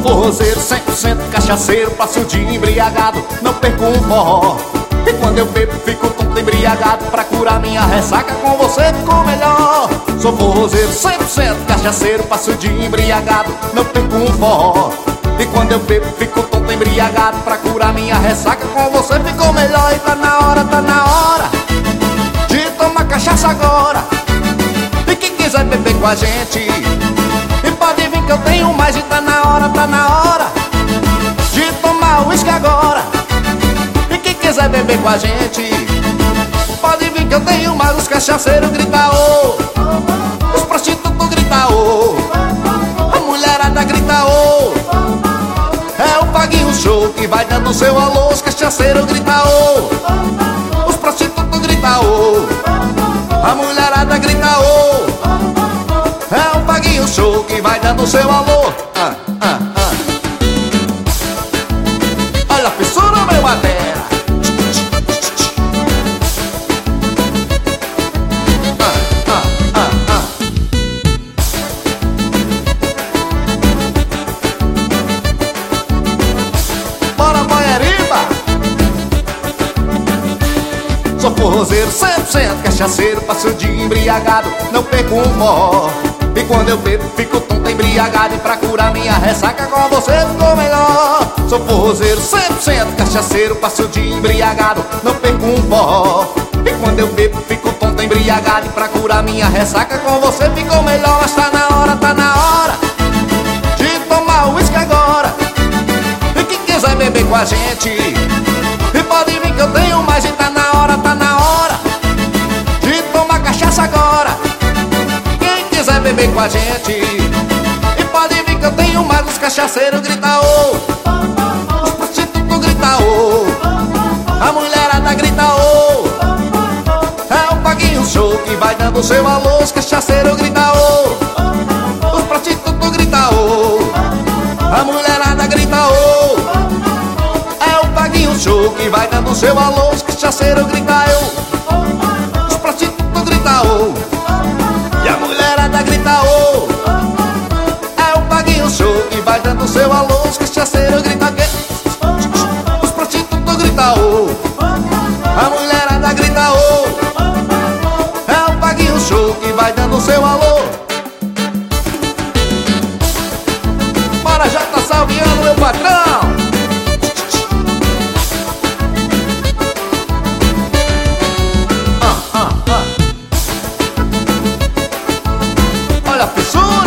forrozeiro, 100% cachaceiro, passo o dia embriagado, não perco um forró. E quando eu bebo fico tonto embriagado, pra curar minha ressaca com você ficou melhor. Sou forrozeiro, 100% cachaceiro, passo o dia embriagado, não perco um forró. E quando eu bebo fico tonto embriagado, pra curar minha ressaca com você ficou melhor. E tá na hora de tomar cachaça agora. E quem quiser beber com a gente, e pode vir que eu tenho mais. E tá na hora de tomar uísque agora. E quem quiser beber com a gente, pode vir que eu tenho mais. Os cachaceiros gritam ô, os prostitutos gritam ô, a mulherada grita ô. É o Paguinho Show que vai dando seu alô. Os cachaceiros gritam ô, os prostitutos gritam ô, a mulherada grita ô. É o Paguinho Show que vai dando seu alô. Olha a fissura, meu batera. Bora, boieriba. Sou forrozeiro, 100% cachaceiro, passo o dia embriagado, não perco um forró. E quando eu bebo fico tonto embriagado, e pra curar minha ressaca com você ficou melhor. Sou forrozeiro, 100% cachaceiro, passo o dia embriagado, não perco um forró. E quando eu bebo fico tonto embriagado, e pra curar minha ressaca com você ficou melhor. Mas tá na hora de tomar uísque agora. E quem quiser beber com a gente, e pode vir que eu tenho mais. E tá na hora de tomar cachaça agora. Quem quiser beber com a gente, e pode vir que eu tenho mais. Os cachaceiros gritam ô, os prostitutos gritam ô, a mulherada grita ô. É o Paguinho Show que vai dando seu alô. Os cachaceiros gritam ô, os prostitutos gritam ô, a mulherada grita ô. É o Paguinho Show que vai dando seu alô. Os cachaceiros gritam ô, os prostitutos gritam ô, e a mulherada grita ô. É o Paguinho Show que vai dando seu alô. Os cachaceiros gritam que, os prostitutos gritam ô, a mulherada grita ô. É o Paguinho Show que vai dando seu alô. Bora, já tá salviando meu patrão. Olha a fissura.